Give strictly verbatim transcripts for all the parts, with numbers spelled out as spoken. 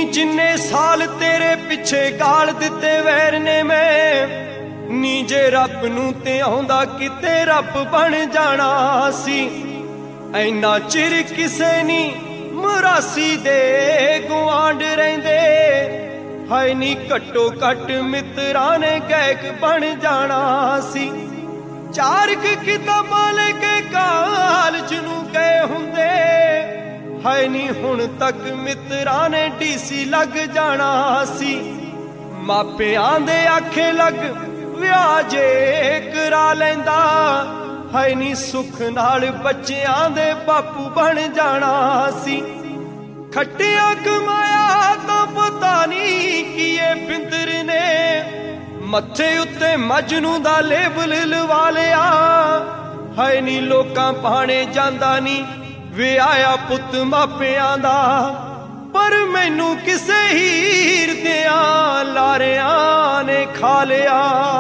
जिन्ने साल तेरे पिछे गाल दिते वैर ने मैं नी जे रब नूं ते आउंदा किते रब बन जाना सी। ऐना चिर किसे नी मुरासी दे गुआंढ रहिंदे हाय नी घट्टो घट मित्रां ने गैक बन जाना सी। चार किताबां लेके कालज नूं गए हुंदे हाय नी हुण तक मित्रां ने डीसी लग जाना सी। मापियां दे आखे लग विआह जे करा लैंदा हाय नी सुख नाल बच्चियां दे बापू बन जाना सी। खट्टिया कमाया तां पता नी कीए पिंदर ने मत्थे उत्ते मजनू दा लेबल लवा लिया हाय नी लोकां पाणे जांदा नी वे आया पुत मापियां दा पर मैनू किसे हीर दियां लारियां ने खा लिया।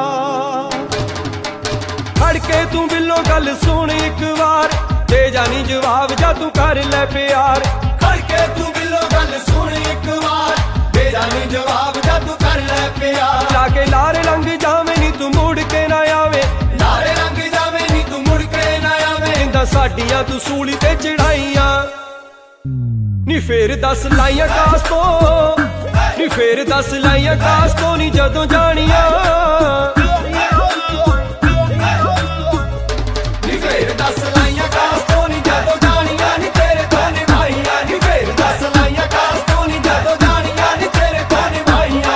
खड़ के तू बिलो गल सुन एक बार दे जानी जवाब जा तू कर ले प्यार। खड़ के तू बिलो गल सुन एक बार दे जानी जवाब जा तू कर ले प्यार। जाके लारे लंघ जावे नी तू मुड़ के ना आवे लारे लंघ जावे नी तू मुड़ के ना आवे। इंदा साडियां तू सूली ते चढ़ाइयां नी फेर दस लाइयां कास तो नी फेर दस लाइयां कास तो नी जदों जानियां नी फेर दस लाइयां कास तो नी जदों जानियां नी तेरे तो निभाइयां। नी फेर दस लाइयां कास तो नी जदों जानियां नी तेरे तो निभाइयां।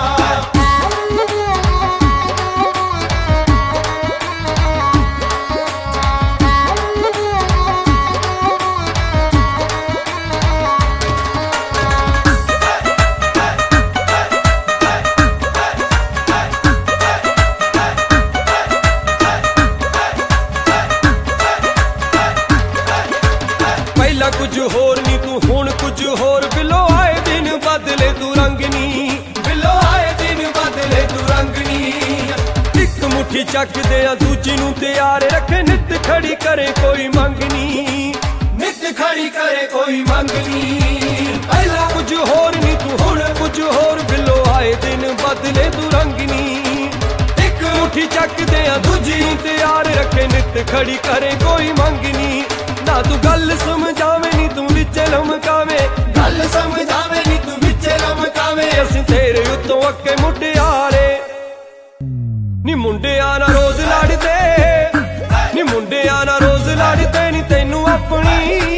पहला कुछ होर नी तू हुण कुछ होर बिलो आए दिन बदले तू रंग नी बिलो आए दिन बदले तू रंग नी। एक मुट्ठी चक दे दूजी नूं तैयार रखे नित खड़ी करे कोई मंगनी नित खड़ी करे कोई मंगनी। पहला कुछ होर नी तू हुण कुछ होर बिलो आए दिन बदले तू रंग नी। एक मुट्ठी चक दे दूजी नूं तैयार रखे नित खड़ी करे कोई मंगनी। ना तू गल समझावे नी तू विच लमकावे गल समझावे नी तू विच लमकावे। असीं तेरे उत्तों अक्के मुटियारे नी मुंडियां ना रोज लड़दे नी मुंडियां ना रोज लड़दे नी तैनू अपनी